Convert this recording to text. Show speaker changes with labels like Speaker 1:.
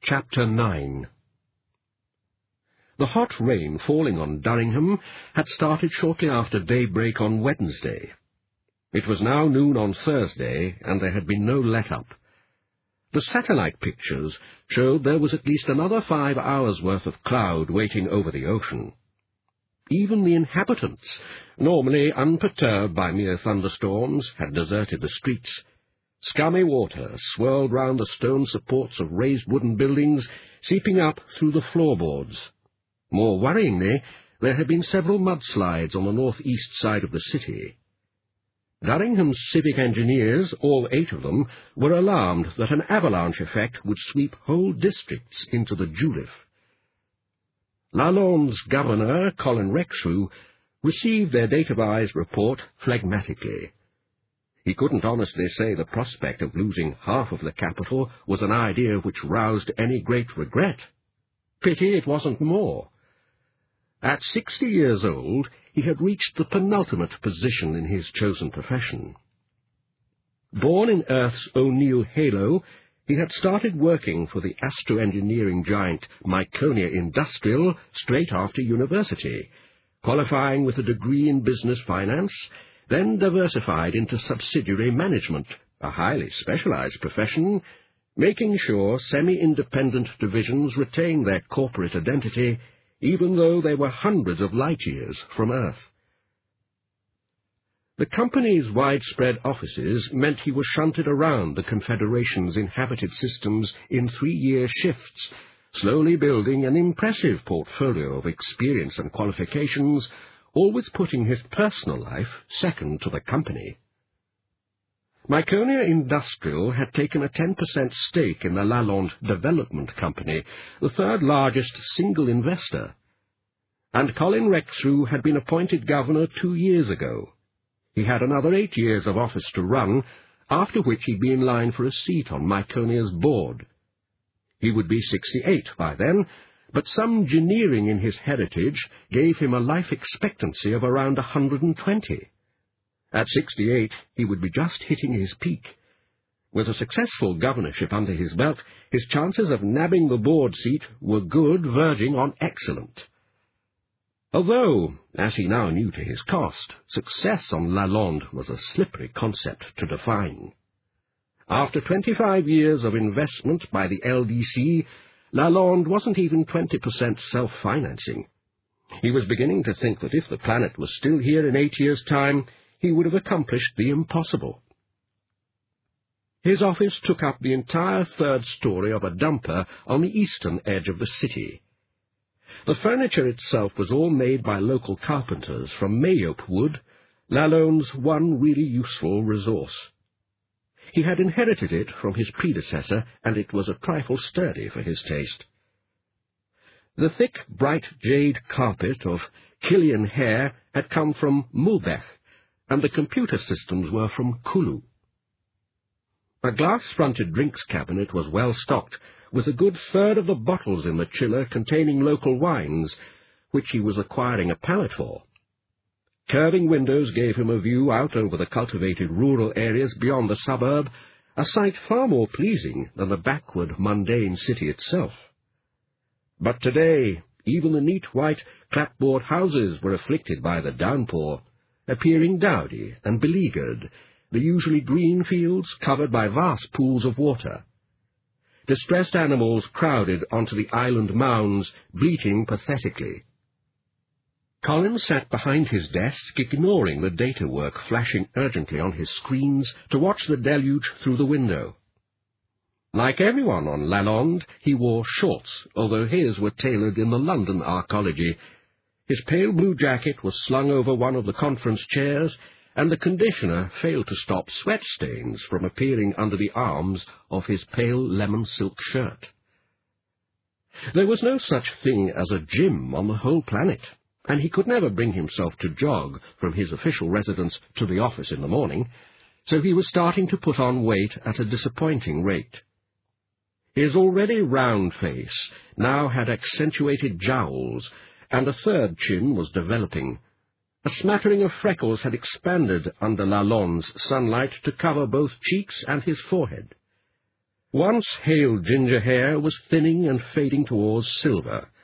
Speaker 1: Chapter 9. The hot rain falling on Durringham had started shortly after daybreak on Wednesday. It was now noon on Thursday, and there had been no let-up. The satellite pictures showed there was at least another 5 hours' worth of cloud waiting over the ocean. Even the inhabitants, normally unperturbed by mere thunderstorms, had deserted the streets. Scummy water swirled round the stone supports of raised wooden buildings, seeping up through the floorboards. More worryingly, there had been several mudslides on the north-east side of the city. Durringham's civic engineers, all 8 of them, were alarmed that an avalanche effect would sweep whole districts into the Julif. Lalonde's governor, Colin Rexroux, received their date-of-eyes report phlegmatically. He couldn't honestly say the prospect of losing half of the capital was an idea which roused any great regret. Pity it wasn't more. At 60 years old, he had reached the penultimate position in his chosen profession. Born in Earth's O'Neill halo, he had started working for the astro-engineering giant Myconia Industrial straight after university, qualifying with a degree in business finance, then diversified into subsidiary management, a highly specialized profession, making sure semi-independent divisions retain their corporate identity, even though they were hundreds of light-years from Earth. The company's widespread offices meant he was shunted around the Confederation's inhabited systems in 3-year shifts, slowly building an impressive portfolio of experience and qualifications, always putting his personal life second to the company. Myconia Industrial had taken a 10% stake in the Lalonde Development Company, the third-largest single investor, and Colin Rexroux had been appointed governor 2 years ago. He had another 8 years of office to run, after which he'd be in line for a seat on Myconia's board. He would be 68 by then, but some engineering in his heritage gave him a life expectancy of around 120. At 68, he would be just hitting his peak. With a successful governorship under his belt, his chances of nabbing the board seat were good, verging on excellent. Although, as he now knew to his cost, success on Lalonde was a slippery concept to define. After 25 years of investment by the LDC, Lalonde wasn't even 20% self-financing. He was beginning to think that if the planet was still here in 8 years' time, he would have accomplished the impossible. His office took up the entire 3rd story of a dumper on the eastern edge of the city. The furniture itself was all made by local carpenters from Mayope wood, Lalonde's one really useful resource. He had inherited it from his predecessor, and it was a trifle sturdy for his taste. The thick, bright jade carpet of Killian hair had come from Mulbech, and the computer systems were from Kulu. A glass-fronted drinks cabinet was well stocked, with a good third of the bottles in the chiller containing local wines, which he was acquiring a palate for. Curving windows gave him a view out over the cultivated rural areas beyond the suburb, a sight far more pleasing than the backward, mundane city itself. But today, even the neat white clapboard houses were afflicted by the downpour, appearing dowdy and beleaguered, the usually green fields covered by vast pools of water. Distressed animals crowded onto the island mounds, bleating pathetically. Colin sat behind his desk, ignoring the data work flashing urgently on his screens, to watch the deluge through the window. Like everyone on Lalonde, he wore shorts, although his were tailored in the London arcology. His pale blue jacket was slung over one of the conference chairs, and the conditioner failed to stop sweat stains from appearing under the arms of his pale lemon silk shirt. There was no such thing as a gym on the whole planet, and he could never bring himself to jog from his official residence to the office in the morning, so he was starting to put on weight at a disappointing rate. His already round face now had accentuated jowls, and a third chin was developing. A smattering of freckles had expanded under Lalonde's sunlight to cover both cheeks and his forehead. Once hale ginger hair was thinning and fading towards silver.